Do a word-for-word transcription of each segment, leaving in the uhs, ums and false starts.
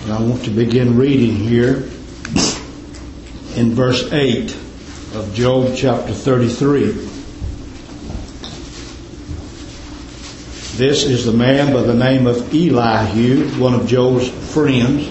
And I want to begin reading here in verse eight of Job chapter thirty-three. This is the man by the name of Elihu, one of Job's friends.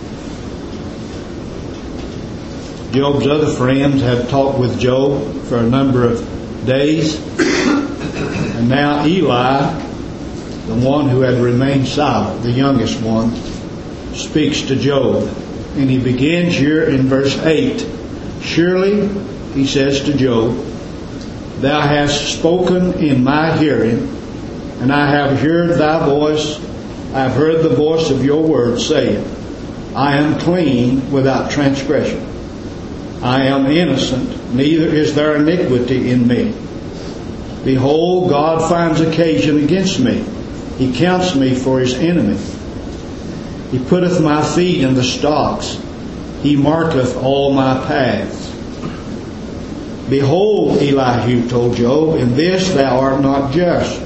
Job's other friends had talked with Job for a number of days. And now Eli, the one who had remained silent, the youngest one, speaks to Job. And he begins here in verse eight. Surely, he says to Job, thou hast spoken in my hearing, and I have heard thy voice. I have heard the voice of your word, saying, I am clean without transgression. I am innocent, neither is there iniquity in me. Behold, God finds occasion against me. He counts me for his enemy. He putteth my feet in the stocks. He marketh all my paths. Behold, Elihu told Job, in this thou art not just.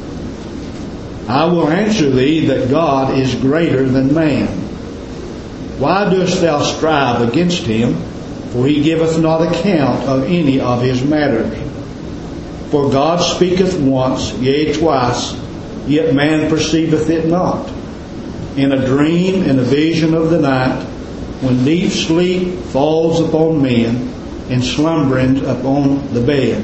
I will answer thee that God is greater than man. Why dost thou strive against him? For he giveth not account of any of his matters. For God speaketh once, yea, twice, yet man perceiveth it not. In a dream, in a vision of the night, when deep sleep falls upon men, and slumberings upon the bed.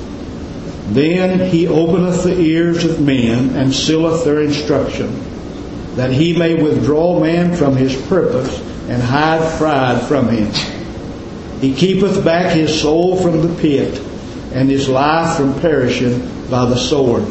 Then he openeth the ears of men, and sealeth their instruction, that he may withdraw man from his purpose, and hide pride from him. He keepeth back his soul from the pit, and his life from perishing by the sword.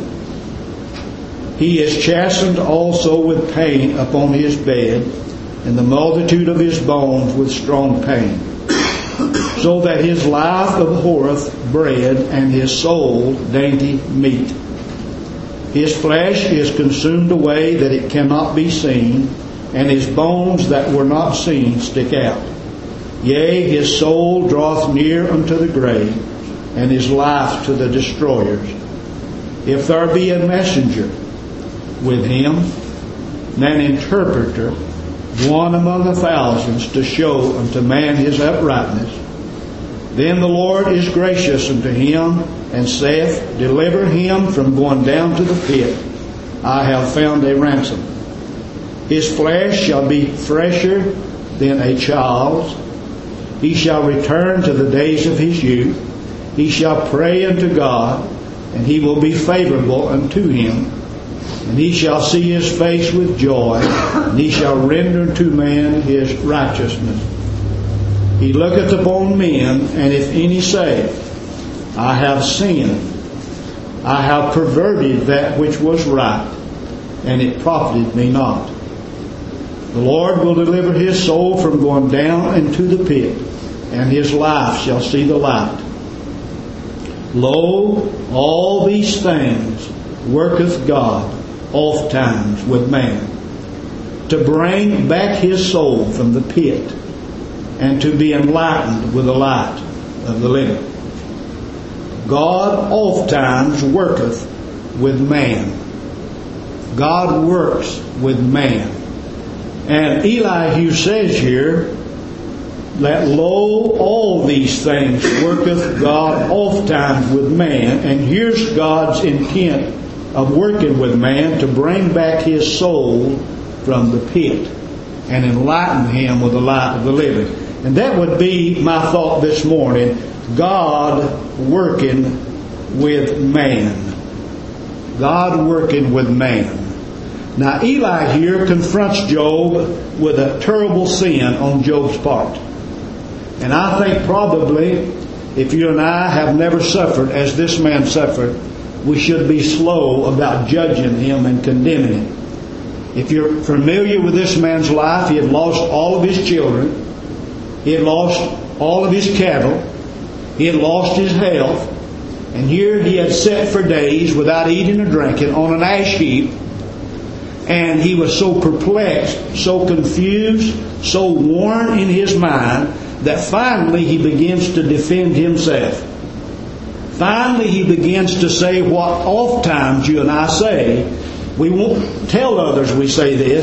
He is chastened also with pain upon his bed, and the multitude of his bones with strong pain. So that his life abhorreth bread, and his soul dainty meat. His flesh is consumed away that it cannot be seen, and his bones that were not seen stick out. Yea, his soul draweth near unto the grave, and his life to the destroyers. If there be a messenger with him, an interpreter, one among a thousands, to show unto man his uprightness, then the Lord is gracious unto him, and saith, deliver him from going down to the pit. I have found a ransom. His flesh shall be fresher than a child's. He shall return to the days of his youth. He shall pray unto God, and he will be favorable unto him. And he shall see his face with joy, and he shall render to man his righteousness. He looketh upon men, and if any say, I have sinned, I have perverted that which was right, and it profited me not. The Lord will deliver his soul from going down into the pit, and his life shall see the light. Lo, all these things worketh God oft times with man, to bring back his soul from the pit, and to be enlightened with the light of the living. God oft times worketh with man. God works with man. And Elihu says here that lo, all these things worketh God oft times with man. And here's God's intent of working with man, to bring back his soul from the pit and enlighten him with the light of the living. And that would be my thought this morning. God working with man. God working with man. Now Eli here confronts Job with a terrible sin on Job's part. And I think probably if you and I have never suffered as this man suffered, we should be slow about judging him and condemning him. If you're familiar with this man's life, he had lost all of his children. He had lost all of his cattle. He had lost his health. And here he had sat for days without eating or drinking on an ash heap. And he was so perplexed, so confused, so worn in his mind, that finally he begins to defend himself. Finally he begins to say what oft times you and I say. We won't tell others we say this,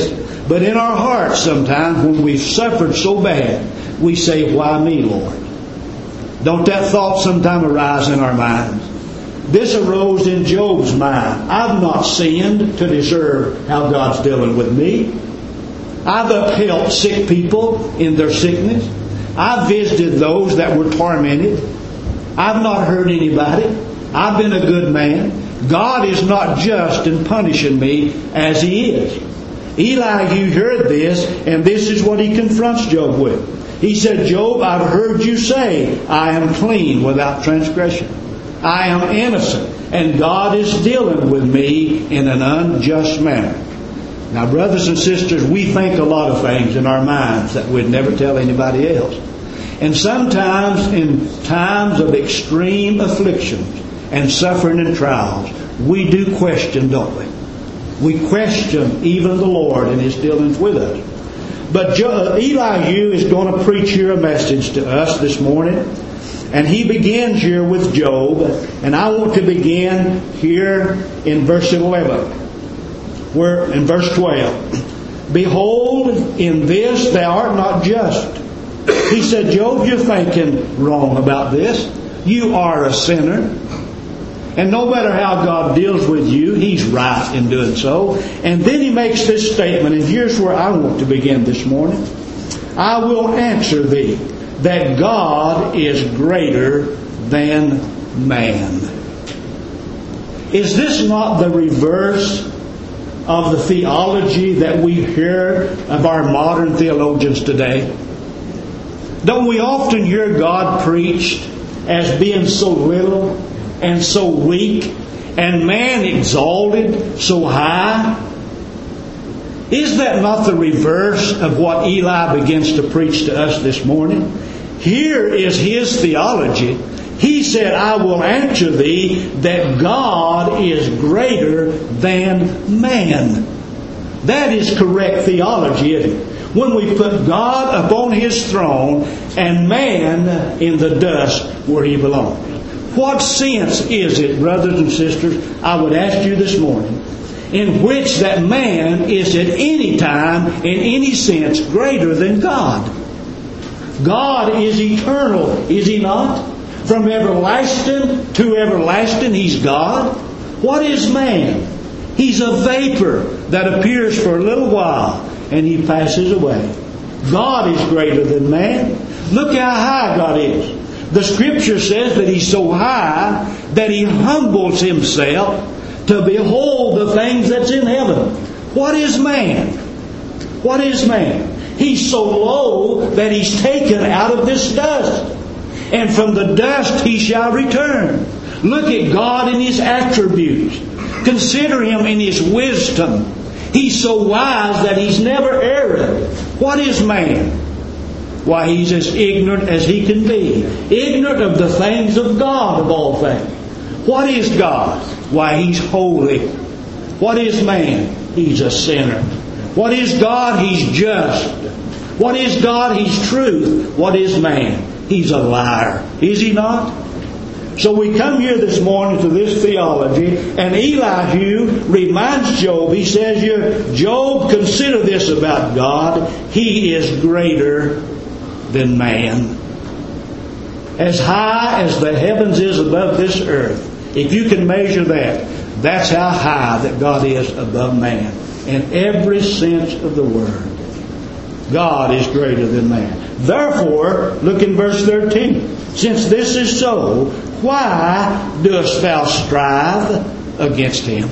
But in our hearts sometimes, when we've suffered so bad, we say, why me, Lord? Don't that thought sometime arise in our minds? This arose in Job's mind. I've not sinned to deserve how God's dealing with me. I've upheld sick people in their sickness. I've visited those that were tormented. I've not hurt anybody. I've been a good man. God is not just in punishing me as He is. Elihu heard this, and this is what he confronts Job with. He said, Job, I've heard you say, I am clean without transgression. I am innocent, and God is dealing with me in an unjust manner. Now, brothers and sisters, we think a lot of things in our minds that we'd never tell anybody else. And sometimes in times of extreme afflictions and suffering and trials, we do question, don't we? We question even the Lord and His dealings with us. But Elihu is going to preach here a message to us this morning. And he begins here with Job. And I want to begin here in verse eleven. Where in verse twelve. Behold, in this thou art not just. He said, Job, you're thinking wrong about this. You are a sinner. And no matter how God deals with you, He's right in doing so. And then he makes this statement, and here's where I want to begin this morning. I will answer thee that God is greater than man. Is this not the reverse of the theology that we hear of our modern theologians today? Don't we often hear God preached as being so little and so weak, and man exalted so high? Is that not the reverse of what Eli begins to preach to us this morning? Here is his theology. He said, I will answer thee that God is greater than man. That is correct theology, isn't it? When we put God upon His throne and man in the dust where he belongs. What sense is it, brothers and sisters, I would ask you this morning, in which that man is at any time, in any sense, greater than God? God is eternal, is He not? From everlasting to everlasting, He's God. What is man? He's a vapor that appears for a little while and he passes away. God is greater than man. Look how high God is. The Scripture says that He's so high that He humbles Himself to behold the things that's in heaven. What is man? What is man? He's so low that He's taken out of this dust. And from the dust He shall return. Look at God in His attributes. Consider Him in His wisdom. He's so wise that He's never erred. What is man? Why, he's as ignorant as he can be. Ignorant of the things of God, of all things. What is God? Why, He's holy. What is man? He's a sinner. What is God? He's just. What is God? He's truth. What is man? He's a liar. Is he not? So we come here this morning to this theology, and Elihu reminds Job, he says here, Job, consider this about God. He is greater than man. As high as the heavens is above this earth, if you can measure that, that's how high that God is above man. In every sense of the word, God is greater than man. Therefore, look in verse thirteen. Since this is so, why dost thou strive against Him?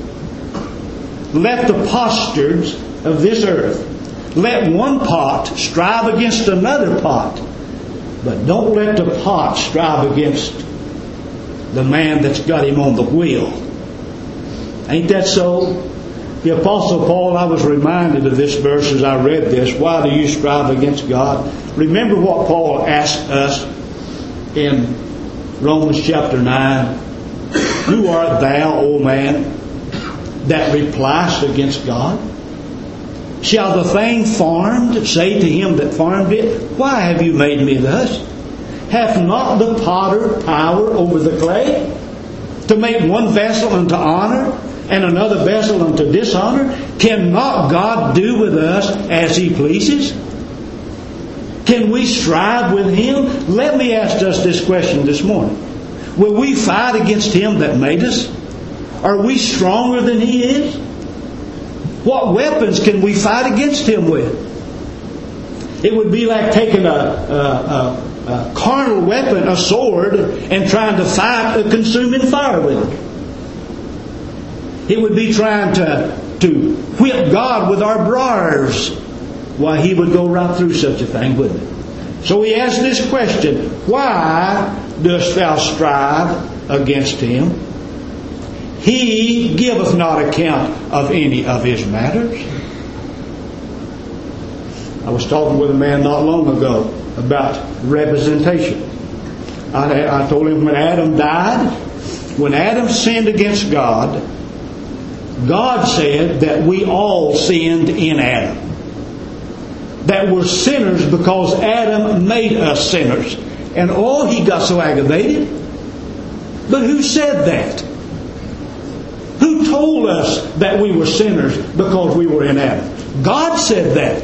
Let the potsherds of this earth, let one pot strive against another pot, but don't let the pot strive against the man that's got him on the wheel. Ain't that so? The Apostle Paul, I was reminded of this verse as I read this. Why do you strive against God? Remember what Paul asked us in Romans chapter nine. Who art thou, O man, that repliest against God? Shall the thing formed say to him that formed it, why have you made me thus? Hath not the potter power over the clay, to make one vessel unto honor and another vessel unto dishonor? Cannot God do with us as He pleases? Can we strive with Him? Let me ask us this question this morning. Will we fight against Him that made us? Are we stronger than He is? What weapons can we fight against Him with? It would be like taking a, a, a, a carnal weapon, a sword, and trying to fight a consuming fire with it. It would be trying to, to whip God with our briars. Why, He would go right through such a thing, wouldn't He? So He asked this question, why dost thou strive against Him? He giveth not account of any of His matters. I was talking with a man not long ago about representation. I, I told him when Adam died, when Adam sinned against God, God said that we all sinned in Adam. That we're sinners because Adam made us sinners. And oh, he got so aggravated. But who said that? Who told us that we were sinners because we were in Adam? God said that.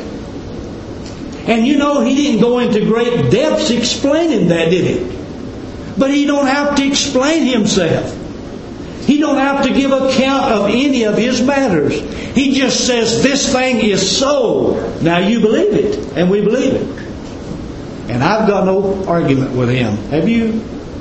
And you know, He didn't go into great depths explaining that, did He? But He don't have to explain Himself. He don't have to give account of any of His matters. He just says, this thing is so. Now you believe it, and we believe it. And I've got no argument with Him. Have you?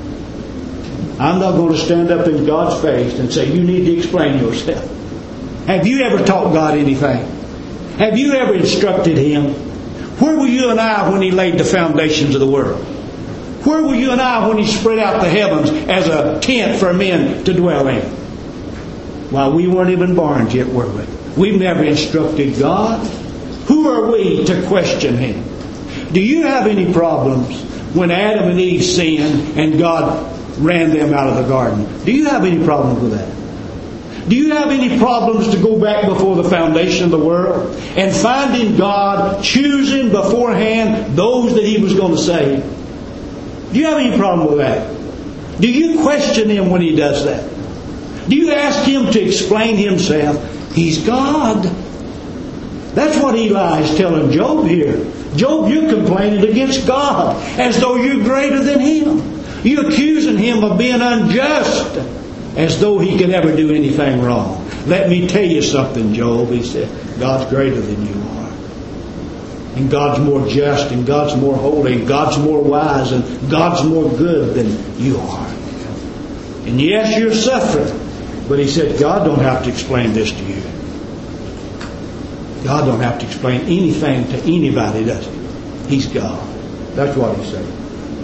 I'm not going to stand up in God's face and say, you need to explain yourself. Have you ever taught God anything? Have you ever instructed Him? Where were you and I when He laid the foundations of the world? Where were you and I when He spread out the heavens as a tent for men to dwell in? Well, we weren't even born yet, were we? We've never instructed God. Who are we to question Him? Do you have any problems when Adam and Eve sinned and God ran them out of the garden? Do you have any problems with that? Do you have any problems to go back before the foundation of the world and finding God choosing beforehand those that He was going to save? Do you have any problem with that? Do you question Him when He does that? Do you ask Him to explain Himself? He's God. That's what Eli is telling Job here. Job, you're complaining against God as though you're greater than Him. You're accusing Him of being unjust as though He could ever do anything wrong. Let me tell you something, Job, he said. God's greater than you are. And God's more just, and God's more holy, and God's more wise, and God's more good than you are. And yes, you're suffering. But He said, God don't have to explain this to you. God don't have to explain anything to anybody, does He? He's God. That's what He said.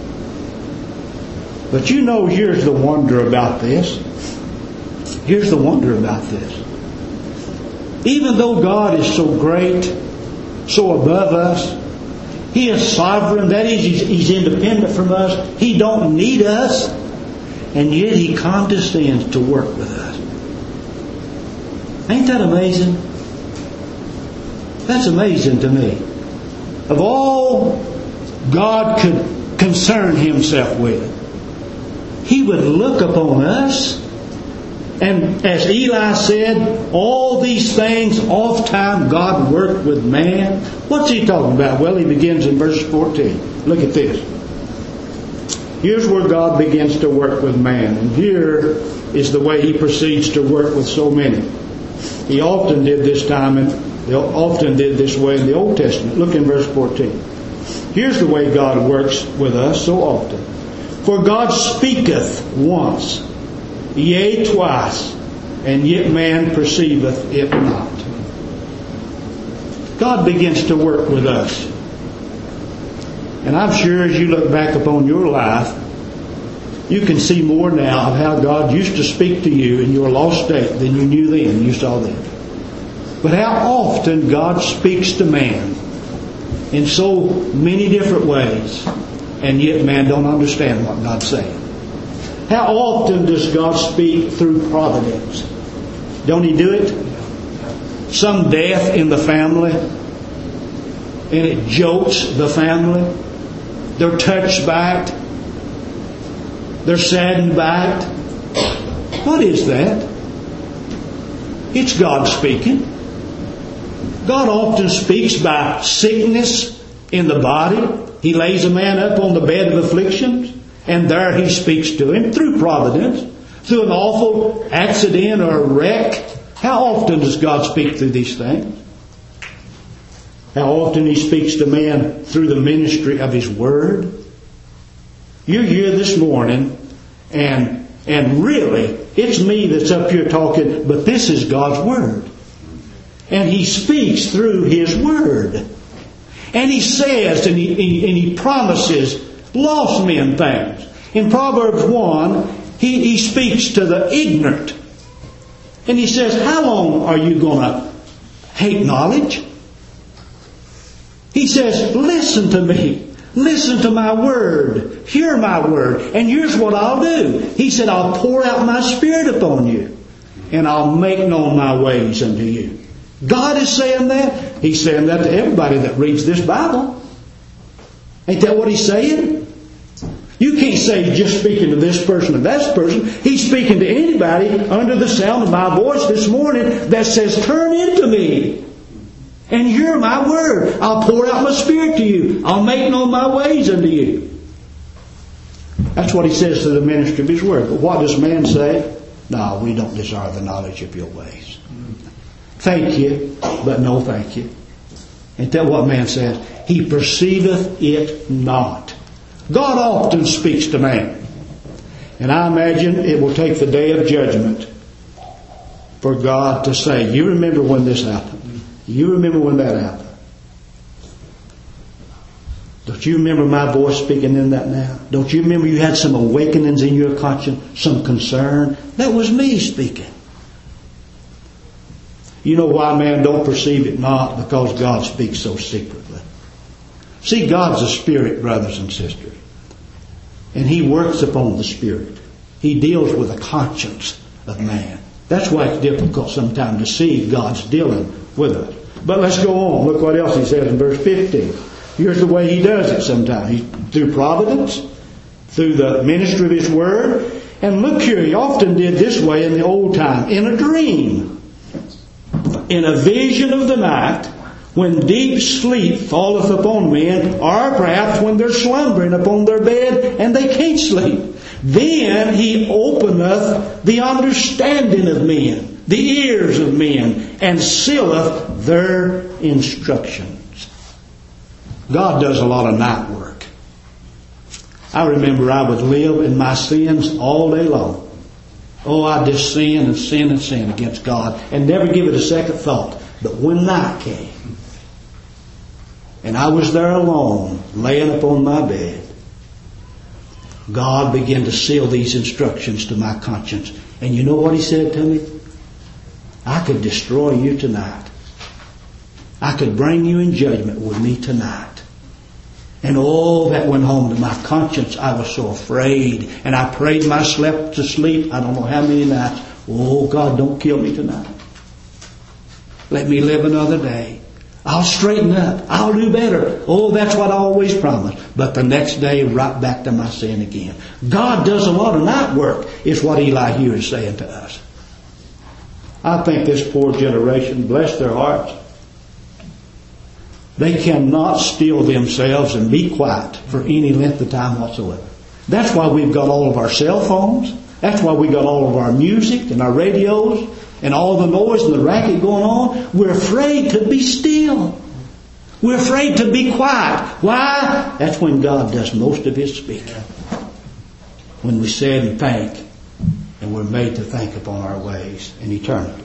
But you know, here's the wonder about this. Here's the wonder about this. Even though God is so great, so above us, He is sovereign. That is, He's, he's independent from us. He don't need us. And yet He condescends to work with us. Ain't that amazing? That's amazing to me. Of all God could concern Himself with, He would look upon us. And as Eli said, all these things oft time God worked with man. What's He talking about? Well, He begins in verse fourteen. Look at this. Here's where God begins to work with man. And here is the way He proceeds to work with so many. He often did this time and They often did this way in the Old Testament. Look in verse fourteen. Here's the way God works with us so often. For God speaketh once, yea, twice, and yet man perceiveth it not. God begins to work with us. And I'm sure as you look back upon your life, you can see more now of how God used to speak to you in your lost state than you knew then, you saw then. But how often God speaks to man in so many different ways, and yet man don't understand what God's saying. How often does God speak through providence? Don't He do it? Some death in the family, and it jolts the family. They're touched by it. They're saddened by it. What is that? It's God speaking. God often speaks by sickness in the body. He lays a man up on the bed of afflictions, and there He speaks to him through providence, through an awful accident or wreck. How often does God speak through these things? How often He speaks to man through the ministry of His Word. You're here this morning, and and really, it's me that's up here talking, but this is God's Word. And He speaks through His Word. And He says, and He, he, and he promises lost men things. In Proverbs one, he, he speaks to the ignorant. And He says, how long are you going to hate knowledge? He says, listen to me. Listen to my word. Hear my word. And here's what I'll do. He said, I'll pour out my Spirit upon you. And I'll make known my ways unto you. God is saying that. He's saying that to everybody that reads this Bible. Ain't that what He's saying? You can't say He's just speaking to this person or that person. He's speaking to anybody under the sound of my voice this morning that says, turn into me. And hear my word. I'll pour out my Spirit to you. I'll make known my ways unto you. That's what He says to the ministry of His word. But what does man say? No, we don't desire the knowledge of your ways. Thank you, but no thank you. Ain't that what man says? He perceiveth it not. God often speaks to man. And I imagine it will take the day of judgment for God to say, you remember when this happened? You remember when that happened? Don't you remember my voice speaking in that now? Don't you remember you had some awakenings in your conscience, some concern? That was me speaking. You know why man don't perceive it not? Because God speaks so secretly. See, God's a spirit, brothers and sisters. And He works upon the spirit. He deals with the conscience of man. That's why it's difficult sometimes to see God's dealing with us. But let's go on. Look what else He says in verse fifteen. Here's the way He does it sometimes. He, through providence, through the ministry of His Word. And look here, He often did this way in the old time. In a dream. In a vision of the night, when deep sleep falleth upon men, or perhaps when they're slumbering upon their bed and they can't sleep. Then He openeth the understanding of men, the ears of men, and sealeth their instructions. God does a lot of night work. I remember I would live in my sins all day long. Oh, I just sin and sin and sin against God and never give it a second thought. But when night came, and I was there alone, laying upon my bed, God began to seal these instructions to my conscience. And you know what He said to me? I could destroy you tonight. I could bring you in judgment with me tonight. And oh, that went home to my conscience. I was so afraid. And I prayed myself to sleep. I don't know how many nights. Oh, God, don't kill me tonight. Let me live another day. I'll straighten up. I'll do better. Oh, that's what I always promised. But the next day, right back to my sin again. God does a lot of night work, is what Eli here is saying to us. I think this poor generation, bless their hearts, they cannot still themselves and be quiet for any length of time whatsoever. That's why we've got all of our cell phones. That's why we got all of our music and our radios and all the noise and the racket going on. We're afraid to be still. We're afraid to be quiet. Why? That's when God does most of His speaking. When we sit and think, and we're made to think upon our ways in eternity.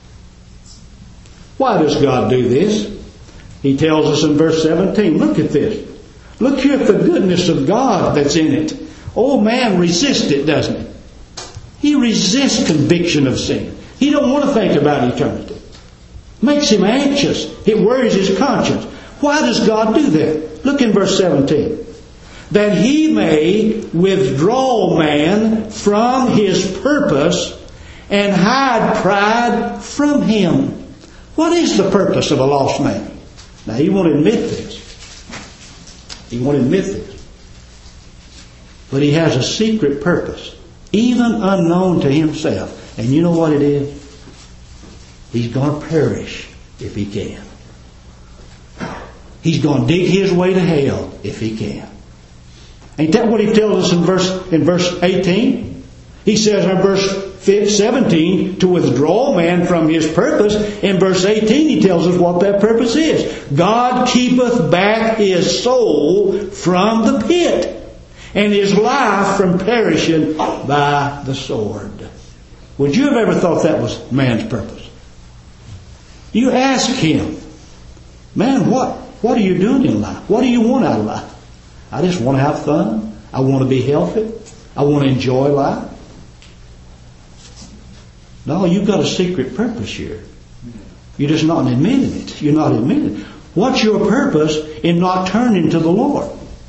Why does God do this? He tells us in verse seventeen, look at this. Look here at the goodness of God that's in it. Oh, man resists it, doesn't he? He resists conviction of sin. He don't want to think about eternity. Makes him anxious. It worries his conscience. Why does God do that? Look in verse seventeen. That He may withdraw man from his purpose and hide pride from him. What is the purpose of a lost man? Now, he won't admit this. He won't admit this. But he has a secret purpose, even unknown to himself. And you know what it is? He's going to perish if he can. He's going to dig his way to hell if he can. Ain't that what he tells us in verse in verse eighteen? He says in verse seventeen to withdraw man from his purpose. In verse eighteen he tells us what that purpose is. God keepeth back his soul from the pit, and his life from perishing by the sword. Would you have ever thought that was man's purpose? You ask him, man, what, what are you doing in life? What do you want out of life? I just want to have fun. I want to be healthy. I want to enjoy life. No, you've got a secret purpose here. You're just not admitting it. You're not admitting it. What's your purpose in not turning to the Lord?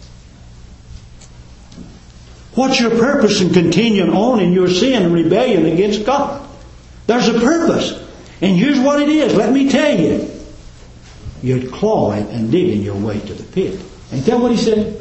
What's your purpose in continuing on in your sin and rebellion against God? There's a purpose. And here's what it is. Let me tell you. You're clawing and digging your way to the pit. Ain't that what he said?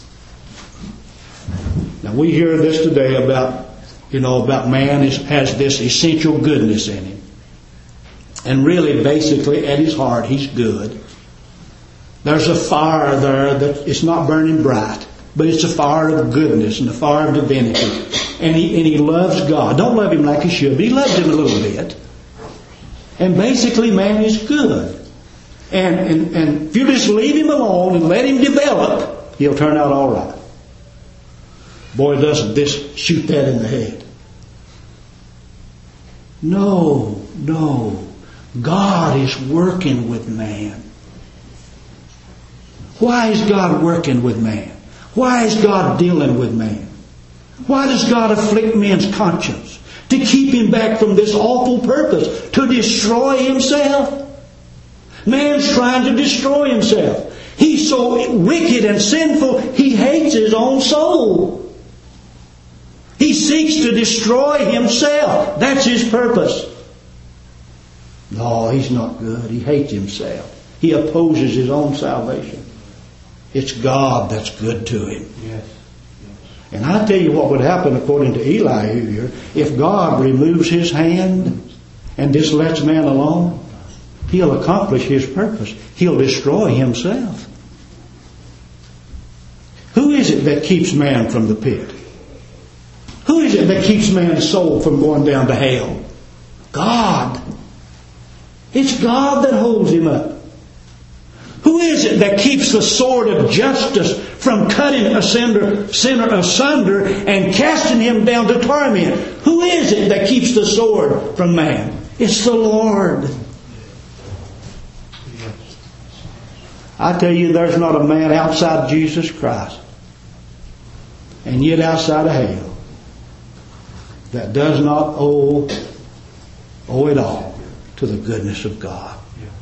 Now we hear this today about, you know, about man is, has this essential goodness in him. And really, basically, at his heart, he's good. There's a fire there that it's not burning bright, but it's a fire of goodness and a fire of divinity. And he, and he loves God. Don't love him like he should, but he loves him a little bit. And basically, man is good. And, and, and if you just leave him alone and let him develop, he'll turn out all right. Boy, doesn't this shoot that in the head. No, no. God is working with man. Why is God working with man? Why is God dealing with man? Why does God afflict man's conscience? To keep him back from this awful purpose, to destroy himself. Man's trying to destroy himself. He's so wicked and sinful, he hates his own soul. He seeks to destroy himself. That's his purpose. No, he's not good. He hates himself. He opposes his own salvation. It's God that's good to him. Yes. And I tell you what would happen according to Eli here. If God removes his hand and just lets man alone, he'll accomplish his purpose. He'll destroy himself. Who is it that keeps man from the pit? Who is it that keeps man's soul from going down to hell? God. It's God that holds him up. Who is it that keeps the sword of justice from cutting a sinner, sinner asunder and casting him down to torment? Who is it that keeps the sword from man? It's the Lord. I tell you, there's not a man outside Jesus Christ, and yet outside of hell, that does not owe, owe it all to the goodness of God.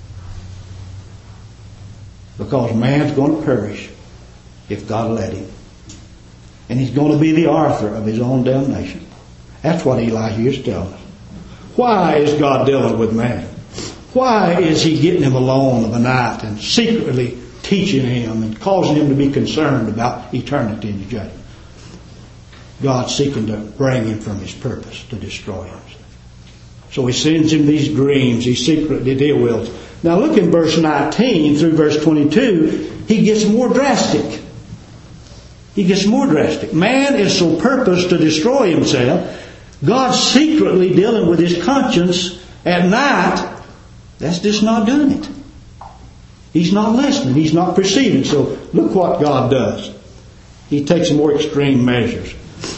Because man's going to perish if God let him. And he's going to be the author of his own damnation. That's what Eli here is telling us. Why is God dealing with man? Why is he getting him alone of a night and secretly teaching him and causing him to be concerned about eternity and judgment? God's seeking to bring him from his purpose to destroy him. So he sends him these dreams. He secretly deals with. Now look in verse nineteen through verse twenty-two. He gets more drastic. He gets more drastic. Man is so purposed to destroy himself. God's secretly dealing with his conscience at night. That's just not doing it. He's not listening. He's not perceiving. So look what God does. He takes more extreme measures.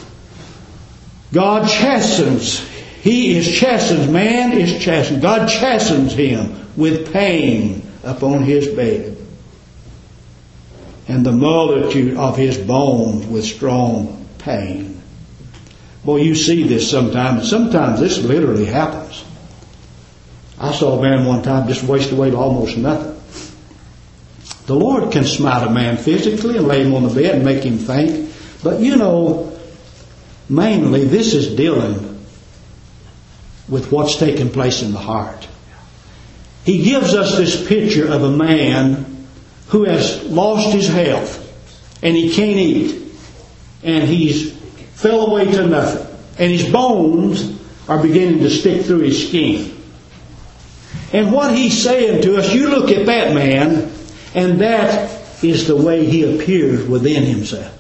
God chastens. He is chastened. Man is chastened. God chastens him with pain upon his bed, and the multitude of his bones with strong pain. Boy, you see this sometimes. Sometimes this literally happens. I saw a man one time just waste away to almost nothing. The Lord can smite a man physically and lay him on the bed and make him faint. But you know, mainly this is dealing with what's taking place in the heart. He gives us this picture of a man who has lost his health and he can't eat, and he's fell away to nothing, and his bones are beginning to stick through his skin. And what he's saying to us, you look at that man And that is the way he appears within himself.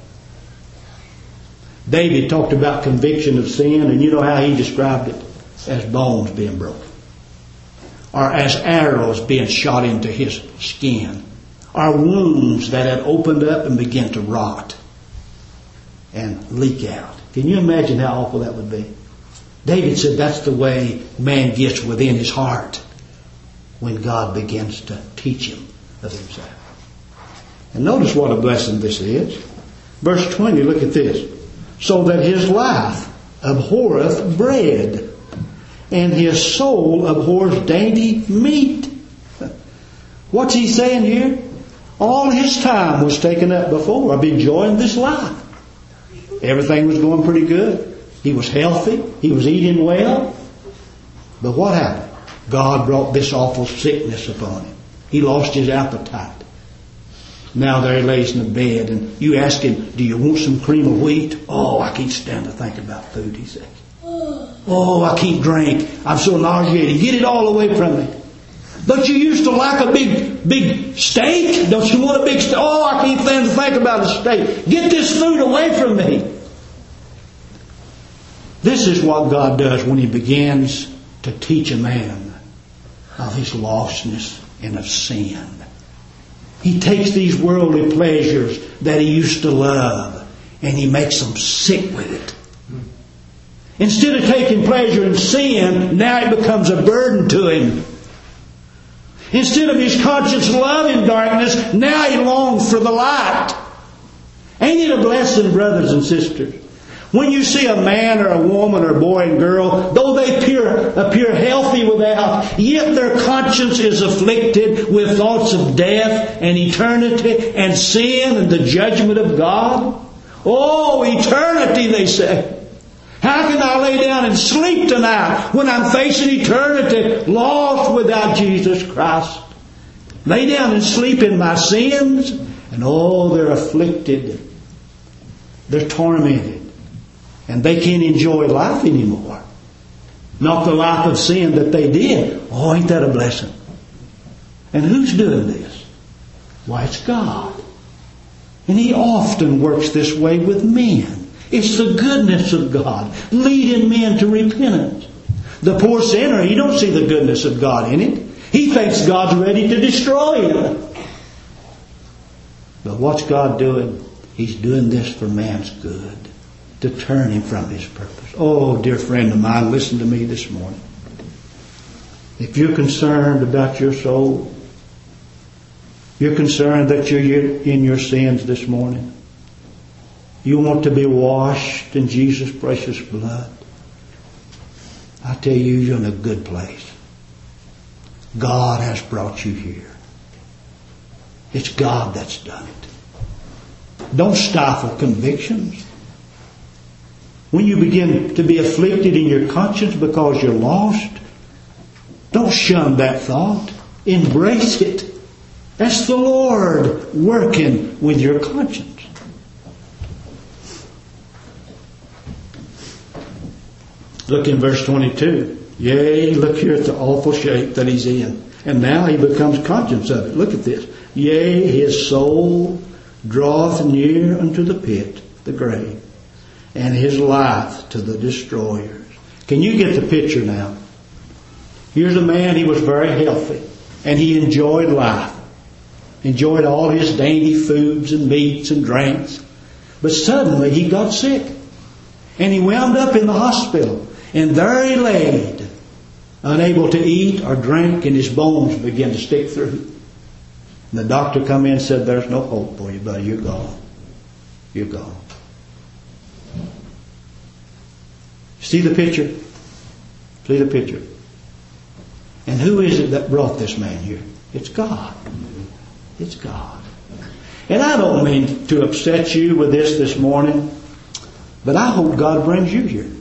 David talked about conviction of sin, and you know how he described it? As bones being broken. Or as arrows being shot into his skin. Or wounds that had opened up and began to rot and leak out. Can you imagine how awful that would be? David said that's the way man gets within his heart when God begins to teach him of himself. And notice what a blessing this is. Verse twenty, look at this. So that his life abhorreth bread, and his soul abhors dainty meat. What's he saying here? All his time was taken up before of enjoying this life. Everything was going pretty good. He was healthy. He was eating well. But what happened? God brought this awful sickness upon him. He lost his appetite. Now there he lays in the bed, and you ask him, do you want some cream of wheat? Oh, I can't stand to think about food, he says. Oh, I can't drink. I'm so nauseated. Get it all away from me. Don't you used to like a big, big steak? Don't you want a big steak? Oh, I can't stand to think about a steak. Get this food away from me. This is what God does when He begins to teach a man of his lostness and of sin. He takes these worldly pleasures that he used to love and He makes them sick with it. Instead of taking pleasure in sin, now it becomes a burden to him. Instead of his conscience loving darkness, now he longs for the light. Ain't it a blessing, brothers and sisters? When you see a man or a woman or boy and girl, though they appear, appear healthy without, yet their conscience is afflicted with thoughts of death and eternity and sin and the judgment of God. Oh, eternity, they say. How can I lay down and sleep tonight when I'm facing eternity lost without Jesus Christ? Lay down and sleep in my sins. And oh, they're afflicted. They're tormented. And they can't enjoy life anymore. Not the life of sin that they did. Oh, ain't that a blessing? And who's doing this? Why, it's God. And He often works this way with men. It's the goodness of God, leading men to repentance. The poor sinner, he don't see the goodness of God in it. He thinks God's ready to destroy him. But what's God doing? He's doing this for man's good, to turn him from his purpose. Oh, dear friend of mine, listen to me this morning. If you're concerned about your soul, you're concerned that you're in your sins this morning, you want to be washed in Jesus' precious blood, I tell you, you're in a good place. God has brought you here. It's God that's done it. Don't stifle convictions. When you begin to be afflicted in your conscience because you're lost, don't shun that thought. Embrace it. That's the Lord working with your conscience. Look in verse twenty-two. Yea, look here at the awful shape that he's in. And now he becomes conscious of it. Look at this. Yea, his soul draweth near unto the pit, the grave, and his life to the destroyers. Can you get the picture now? Here's a man, he was very healthy, and he enjoyed life. Enjoyed all his dainty foods and meats and drinks. But suddenly he got sick. And he wound up in the hospital. And there he laid, unable to eat or drink, and his bones began to stick through. And the doctor come in and said, there's no hope for you, buddy. You're gone. You're gone. See the picture? See the picture? And who is it that brought this man here? It's God. It's God. And I don't mean to upset you with this this morning, but I hope God brings you here.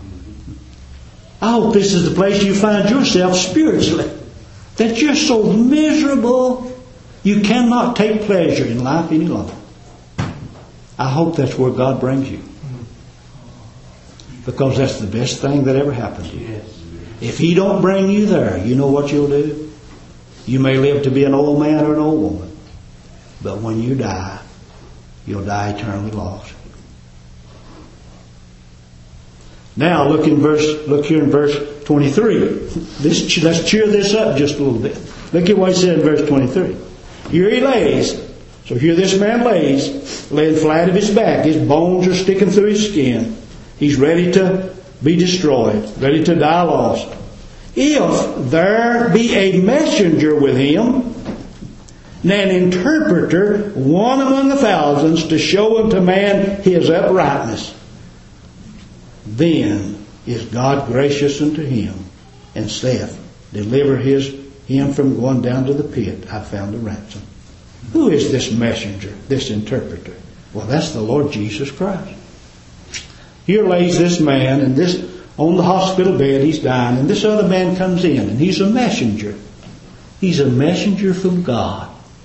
I hope this is the place you find yourself spiritually. That you're so miserable you cannot take pleasure in life any longer. I hope that's where God brings you. Because that's the best thing that ever happened to you. If He don't bring you there, you know what you'll do? You may live to be an old man or an old woman. But when you die, you'll die eternally lost. Now look in verse. Look here in verse twenty-three. This, let's cheer this up just a little bit. Look at what he said in verse twenty-three. Here he lays. So here this man lays, laying flat of his back. His bones are sticking through his skin. He's ready to be destroyed, ready to die lost. If there be a messenger with him, and an interpreter, one among the thousands, to show unto man his uprightness, then is God gracious unto him, and saith, deliver his him from going down to the pit. I found a ransom. Who is this messenger, this interpreter? Well, that's the Lord Jesus Christ. Here lays this man, and this on the hospital bed, he's dying, and this other man comes in, and he's a messenger. He's a messenger from God.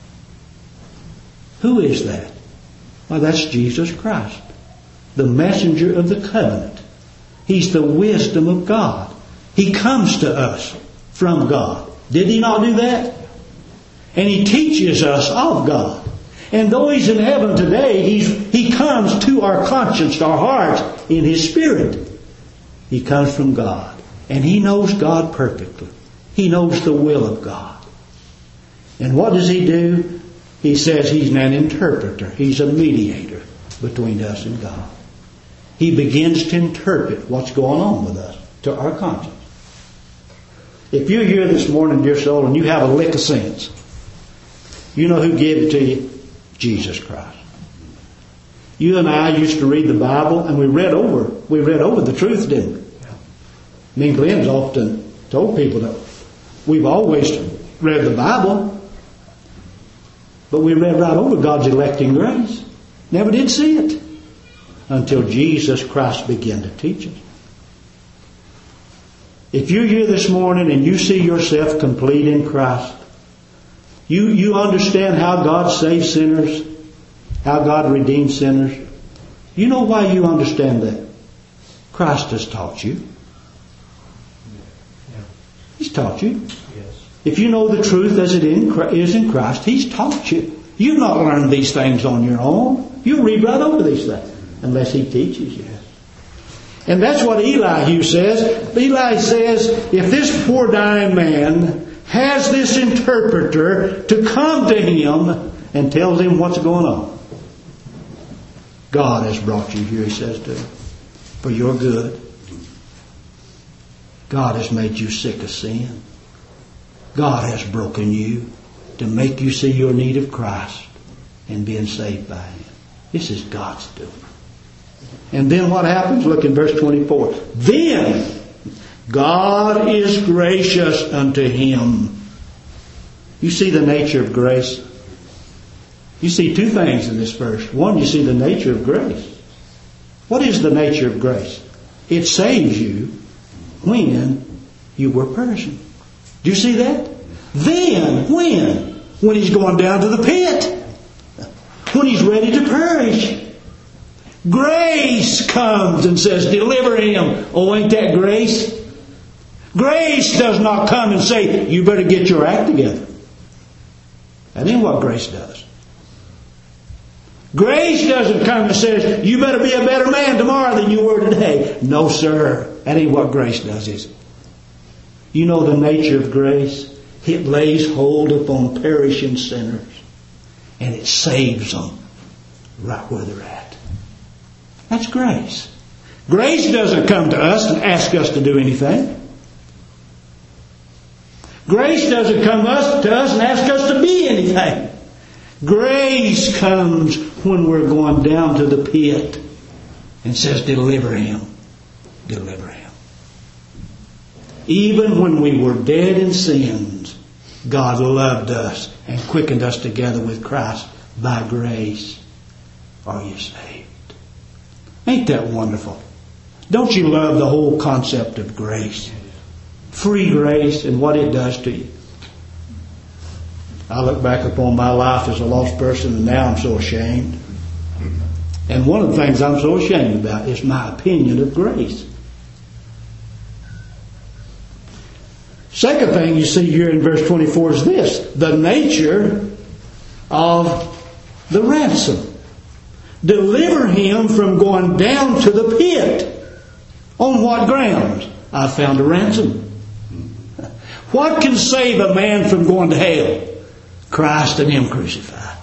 Who is that? Well, that's Jesus Christ, the messenger of the covenant. He's the wisdom of God. He comes to us from God. Did he not do that? And he teaches us of God. And though he's in heaven today, he's, he comes to our conscience, our hearts, in his spirit. He comes from God. And he knows God perfectly. He knows the will of God. And what does he do? He says he's an interpreter. He's a mediator between us and God. He begins to interpret what's going on with us to our conscience. If you're here this morning, dear soul, and you have a lick of sense, you know who gave it to you? Jesus Christ. You and I used to read the Bible, and we read over, we read over the truth, didn't we? Me and Glenn's often told people that we've always read the Bible, but we read right over God's electing grace. Never did see it until Jesus Christ began to teach us. If you're here this morning and you see yourself complete in Christ, you, you understand how God saves sinners, how God redeems sinners. You know why you understand that? Christ has taught you. He's taught you. If you know the truth as it is in Christ, He's taught you. You've not learned these things on your own. You read right over these things unless He teaches you. And that's what Elihu says. Eli says, if this poor dying man has this interpreter to come to him and tells him what's going on, God has brought you here, he says to him, for your good. God has made you sick of sin. God has broken you to make you see your need of Christ and being saved by Him. This is God's doing. And then what happens? Look in verse twenty-four. Then God is gracious unto him. You see the nature of grace? You see two things in this verse. One, you see the nature of grace. What is the nature of grace? It saves you when you were perishing. Do you see that? Then, when? When he's going down to the pit. When he's ready to perish. Grace comes and says, deliver him. Oh, ain't that grace? Grace does not come and say, you better get your act together. That ain't what grace does. Grace doesn't come and says, you better be a better man tomorrow than you were today. No, sir. That ain't what grace does, is it? You know the nature of grace? It lays hold upon perishing sinners. And it saves them right where they're at. That's grace. Grace doesn't come to us and ask us to do anything. Grace doesn't come to us, to us and ask us to be anything. Grace comes when we're going down to the pit and says, deliver him. Deliver him. Even when we were dead in sins, God loved us and quickened us together with Christ. By grace are you saved. Ain't that wonderful? Don't you love the whole concept of grace? Free grace and what it does to you. I look back upon my life as a lost person and now I'm so ashamed. And one of the things I'm so ashamed about is my opinion of grace. Second thing you see here in verse twenty-four is this. The nature of the ransom. Deliver him from going down to the pit. On what grounds? I found a ransom. What can save a man from going to hell? Christ and Him crucified.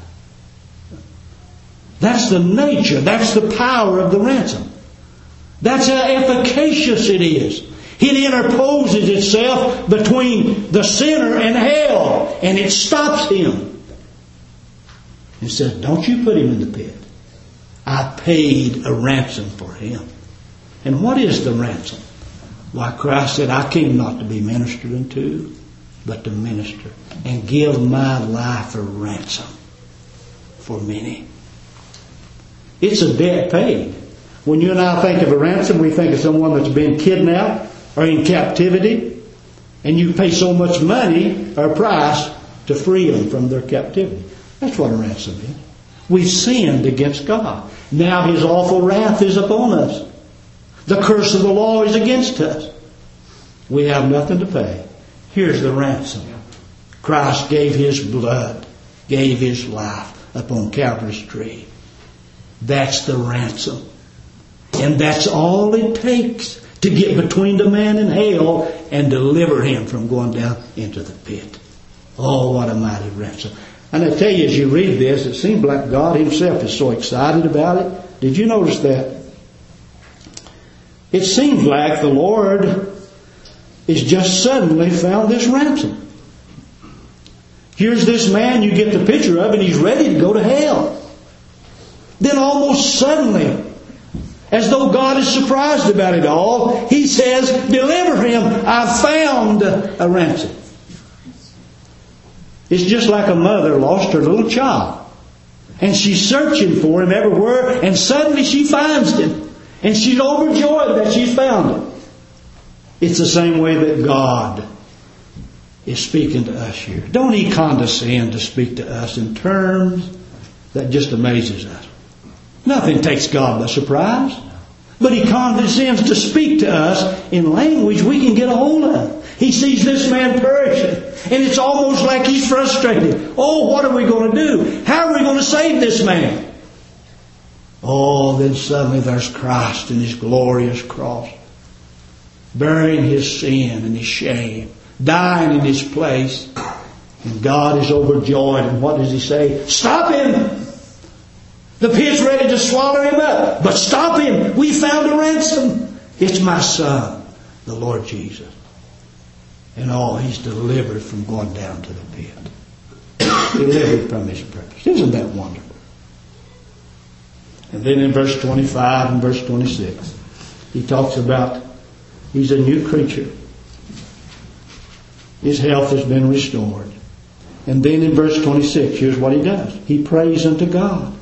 That's the nature, that's the power of the ransom. That's how efficacious it is. It interposes itself between the sinner and hell, and it stops him. It says, don't you put him in the pit. I paid a ransom for him. And what is the ransom? Why, Christ said, I came not to be ministered unto, but to minister and give my life a ransom for many. It's a debt paid. When you and I think of a ransom, we think of someone that's been kidnapped or in captivity, and you pay so much money or price to free them from their captivity. That's what a ransom is. We've sinned against God. Now His awful wrath is upon us. The curse of the law is against us. We have nothing to pay. Here's the ransom. Christ gave His blood, gave His life upon Calvary's tree. That's the ransom. And that's all it takes to get between the man and hell and deliver him from going down into the pit. Oh, what a mighty ransom. And I tell you, as you read this, it seems like God Himself is so excited about it. Did you notice that? It seems like the Lord has just suddenly found this ransom. Here's this man you get the picture of, and he's ready to go to hell. Then almost suddenly, as though God is surprised about it all, He says, deliver him, I found a ransom. It's just like a mother lost her little child. And she's searching for him everywhere, and suddenly she finds him. And she's overjoyed that she's found him. It's the same way that God is speaking to us here. Don't He condescend to speak to us in terms that just amazes us? Nothing takes God by surprise. But He condescends to speak to us in language we can get a hold of. He sees this man perishing. And it's almost like he's frustrated. Oh, what are we going to do? How are we going to save this man? Oh, then suddenly there's Christ in His glorious cross, bearing his sin and his shame, dying in His place. And God is overjoyed. And what does He say? Stop him! The pit's ready to swallow him up. But stop him! We found a ransom. It's my Son, the Lord Jesus. And oh, He's delivered from going down to the pit. Delivered from His purpose. Isn't that wonderful? And then in verse twenty-five and verse twenty-six, He talks about he's a new creature. His health has been restored. And then in verse twenty-six, here's what He does. He prays unto God.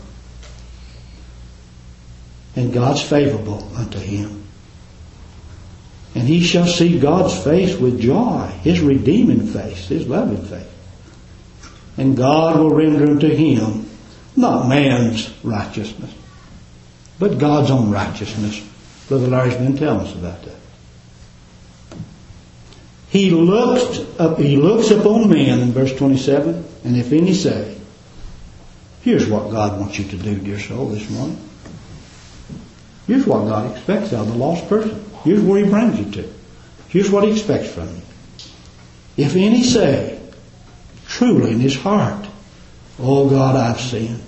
And God's favorable unto him. And he shall see God's face with joy, His redeeming face, His loving face. And God will render unto him not man's righteousness, but God's own righteousness. Brother Larry's been telling us about that. He looks up, he looks upon men in verse twenty-seven, and if any say, here's what God wants you to do, dear soul, this morning. Here's what God expects out of the lost person. Here's where He brings you to. Here's what He expects from you. If any say, truly in his heart, oh God, I've sinned.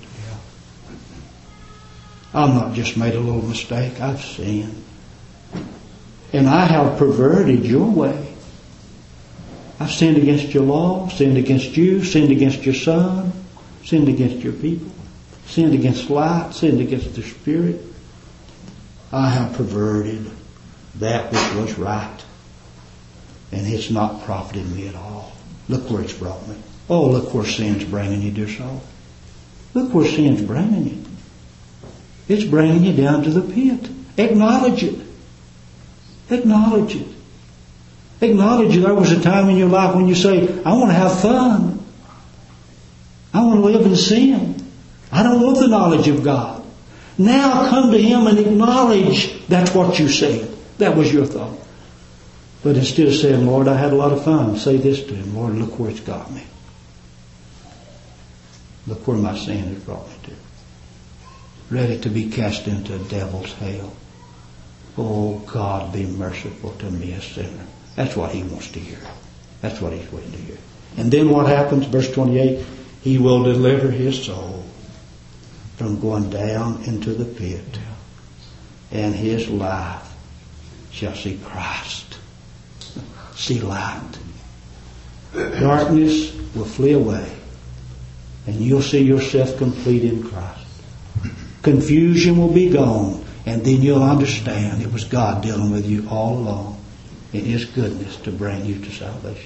I've not just made a little mistake. I've sinned. And I have perverted your way. I've sinned against your law, sinned against you, sinned against your Son, sinned against your people, sinned against light, sinned against the Spirit. I have perverted that which was right, and it's not profited me at all. Look where it's brought me. Oh, look where sin's bringing you, dear soul. Look where sin's bringing you. It's bringing you down to the pit. Acknowledge it. Acknowledge it. Acknowledge there was a time in your life when you say, I want to have fun. I want to live in sin. I don't want the knowledge of God. Now come to Him and acknowledge that's what you said. That was your thought. But instead of saying, Lord, I had a lot of fun, say this to Him, Lord, look where it's got me. Look where my sin has brought me to. Ready to be cast into a devil's hell. Oh, God, be merciful to me, a sinner. That's what he wants to hear. That's what he's waiting to hear. And then what happens? Verse twenty-eight, he will deliver his soul from going down into the pit, and his life shall see Christ, see light. Darkness will flee away, and you'll see yourself complete in Christ. Confusion will be gone, and then you'll understand it was God dealing with you all along in His goodness to bring you to salvation.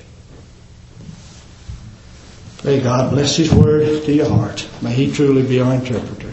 May God bless His word to your heart. May He truly be our interpreter.